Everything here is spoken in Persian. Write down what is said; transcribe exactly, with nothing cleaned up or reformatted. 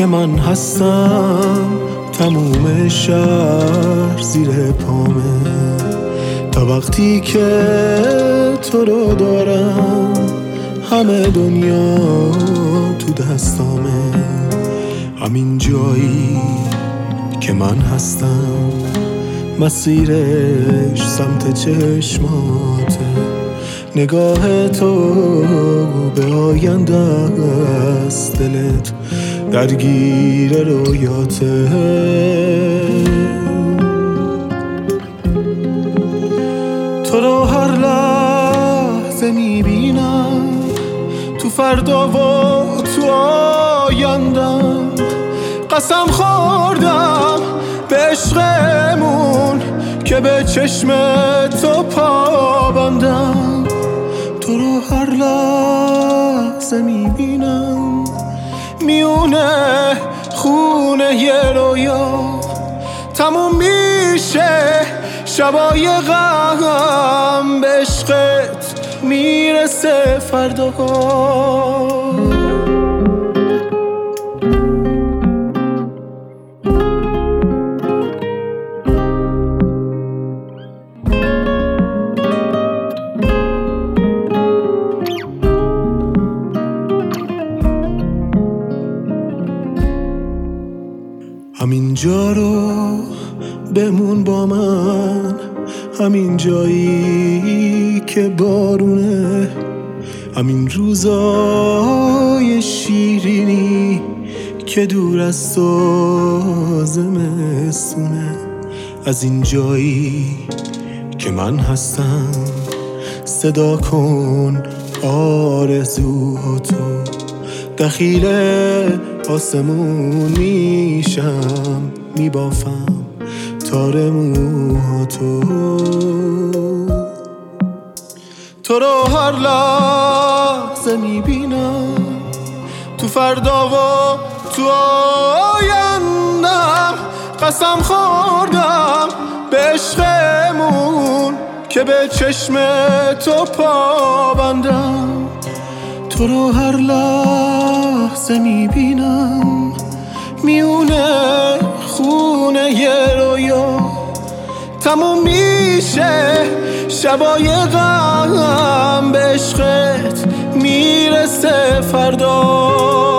من هستم، تموم شهر زیر پامه. تا وقتی که تو رو دارم همه دنیا تو دستامه. همین جایی که من هستم مسیرش سمت چشماته. نگاه تو به آینده است، دلت درگیر رویاته. تو رو هر لحظه میبینم، تو فردا و تو آیندم. قسم خوردم به عشقمون که به چشم تو پابندم. تو رو هر لحظه میبینم میونه خونه یه رویا. تموم میشه شبای غم، به عشقت میرسه فردا. همین جا رو بمون با من، همین جایی که بارونه. همین روزای شیرینی که دور از تو زمستونه. از این جایی که من هستم صدا کن آرزوهاتو. دخیل آسمون میشم، میبافم تار موهاتو. تو رو هر لحظه میبینم، تو فردا و تو آیندم. قسم خوردم به عشقمون که به چشم تو پابندم. تو رو هر لحظه میبینم میونه خونه یه رویا. تموم میشه شبای غم، به عشقت میرسه فردا.